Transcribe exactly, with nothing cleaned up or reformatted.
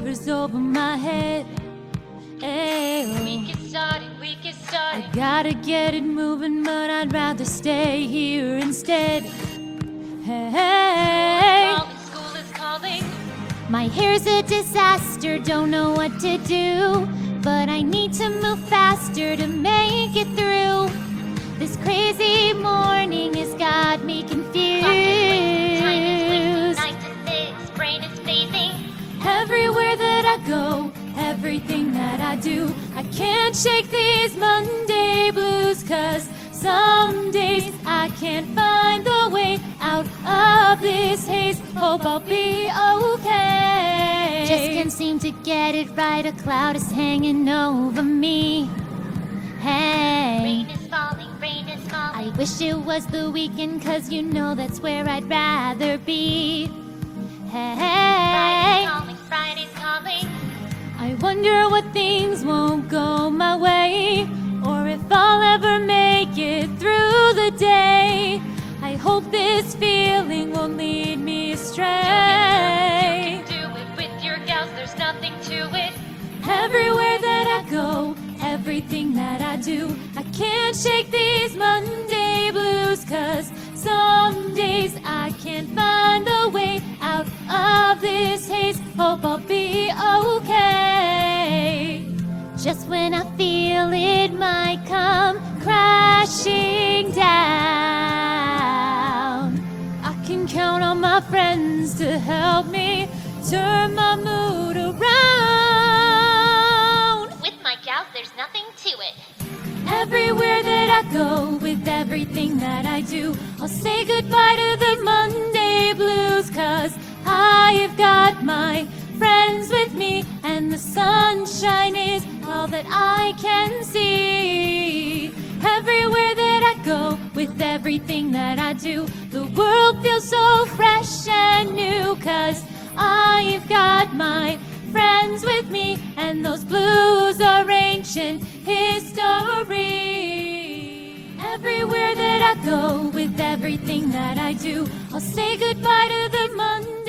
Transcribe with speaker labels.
Speaker 1: shoulders over my head. Hey,
Speaker 2: We get started, we get started.
Speaker 1: I gotta get it moving, but I'd rather stay here instead. Hey,
Speaker 2: Calling, school is calling.
Speaker 1: my hair's a disaster, don't know what to do, but I need to move faster to make it through. This crazy morning has got me confused.
Speaker 2: Clock is wasting, time is wasting, nine to six, brain is phasing.
Speaker 1: Everywhere that I go, everything that I do, I can't shake these Monday blues, 'cause some days I can't find the way out of this haze. Hope I'll be okay. Just can't seem to get it right, a cloud is hanging over me. Hey,
Speaker 2: Rain is falling, rain is falling.
Speaker 1: I wish it was the weekend, 'cause you know that's where I'd rather be. Hey,
Speaker 2: Friday's calling, Friday's calling.
Speaker 1: I wonder what things won't go my way, or if I'll ever make it through the day. I hope this feeling won't lead me astray.
Speaker 2: You can do it with your gals, there's nothing to it.
Speaker 1: Everywhere that I go, everything that I do, I can't shake these Monday blues, 'cause some days I can't find the way out of this haze. Hope I'll be okay. Just when I feel it might come crashing down, I can count on my friends to help me turn my mood around.
Speaker 2: With my gals, there's nothing to it.
Speaker 1: Everywhere that I go, with everything that I do, I'll say goodbye to the Monday blues, 'cause I've got my friends with me, and the sunshine is all that I can see. Everywhere that I go, with everything that I do, the world feels so fresh and new, 'cause I've got my friends with me, and those blues are ancient history. Everywhere that I go, with everything that I do, I'll say goodbye to the Monday